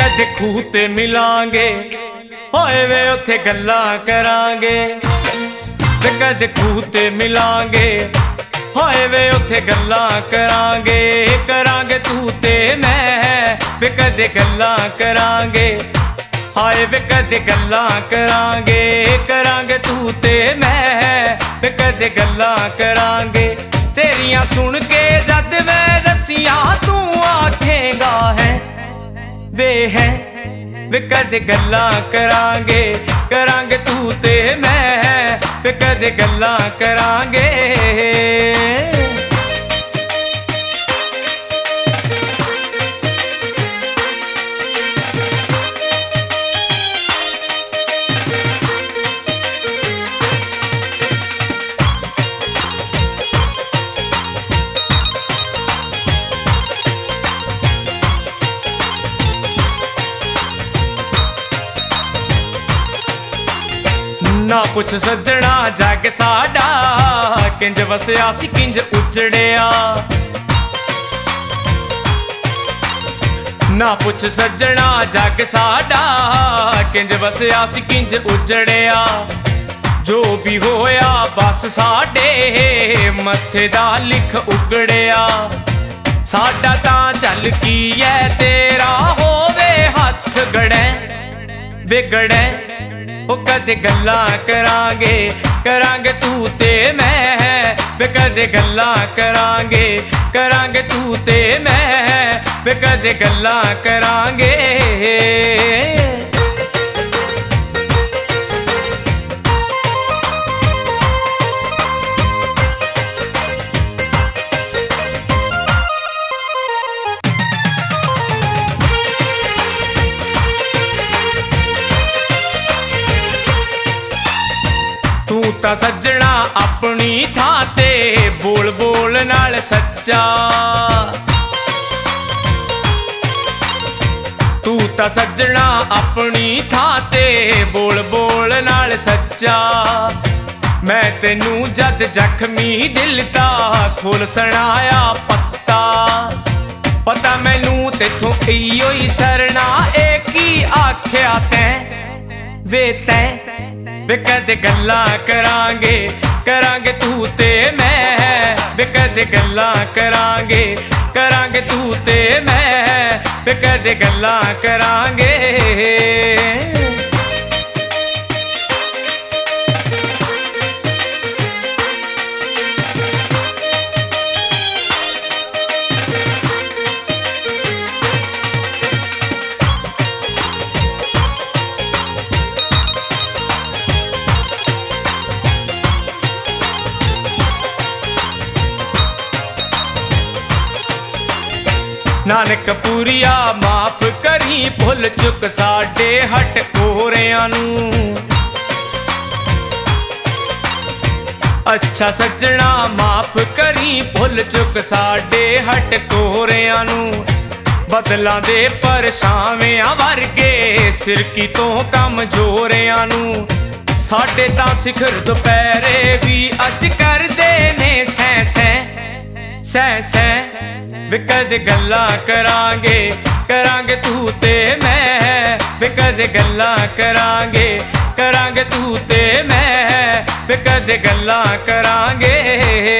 कदे खूह ते मिलांगे होए वे उत्थे गल्लां करांगे वे कदे खूह ते मिलांगे होए वे उत्थे गल्लां करांगे करांगे तू ते मैं वे कदे गल्लां करांगे हाय वे कदे गल्लां करांगे करांगे तू ते मैं वे कदे गल्लां करांगे तेरियां सुन के जद मैं दसियां तू आखेगा है वे है वे कदे गल्लां करांगे करांगे तू ते मैं वे कदे गल्लां करांगे। ना पुछ सज्जणा जग साडा किंज वसया सी किंज उजड़िया ना पुछ सज्जणा जग साडा किंज वसया सी किंज उजड़िया जो भी होया बस साडे मथे दा लिख उगड़िया साडा तां चल की है तेरा होवे हथ गड़े बिगड़े ओ कदे गल्लां करांगे करांगे तू ते मैं वे कदे गल्लां करांगे करांगे तू ते मैं वे कदे गल्लां करांगे। तू तां सज्जणा अपनी थां ते बोल बोल नाल सच्चा तू तां सज्जणा अपनी थां ते बोल बोल नाल सच्चा मैं तेनू जद जख्मी दिल दा खोल सुनाया पत्ता पता मैनू तेथों इयो ही सरना एक ही आख्या तैं वे तैं वे कदे गल्लां करांगे करांगे तू ते मैं वे कदे गल्लां करांगे करांगे तू ते मैं वे कदे गल्लां करांगे। नानक पूरिया माफ करी भुल चुक साडे हट कोरियां नू अच्छा सज्जणा माफ करी भुल चुक साडे हट कोरियां नू बदलां दे परछावियां वर्गे सिरकी तो कमजोरियां नू साडे तां सिखर दुपहरे भी अज करदे ने सैं सैं सैं सैं वे कदे गल्लां करांगे करांगे तू ते मैं वे कदे गल्लां करांगे करांगे तू ते मैं वे कदे गल्लां करांगे।